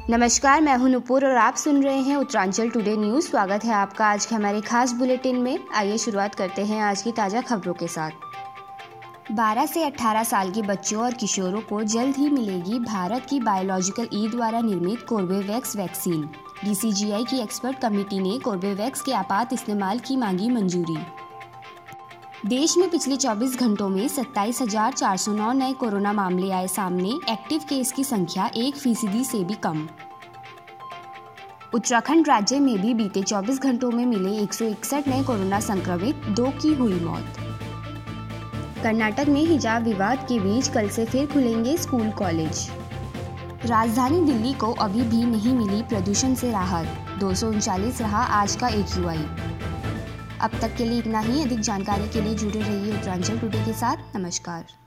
नमस्कार, मैं हूं नुपुर और आप सुन रहे हैं उत्तरांचल टुडे न्यूज़। स्वागत है आपका आज के हमारे खास बुलेटिन में। आइए शुरुआत करते हैं आज की ताज़ा खबरों के साथ। 12 से 18 साल के बच्चों और किशोरों को जल्द ही मिलेगी भारत की बायोलॉजिकल ई द्वारा निर्मित कोर्बेवैक्स वैक्सीन। DCGI की एक्सपर्ट कमेटी ने कोर्बेवैक्स के आपात इस्तेमाल की मांगी मंजूरी। देश में पिछले 24 घंटों में 27,409 नए कोरोना मामले आए सामने। एक्टिव केस की संख्या 1% से भी कम। उत्तराखंड राज्य में भी बीते 24 घंटों में मिले 161 नए कोरोना संक्रमित, 2 की हुई मौत। कर्नाटक में हिजाब विवाद के बीच कल से फिर खुलेंगे स्कूल कॉलेज। राजधानी दिल्ली को अभी भी नहीं मिली प्रदूषण से राहत, 239 रहा आज का AQI। अब तक के लिए इतना ही। अधिक जानकारी के लिए जुड़े रहिए उत्तरांचल टुडे के साथ। नमस्कार।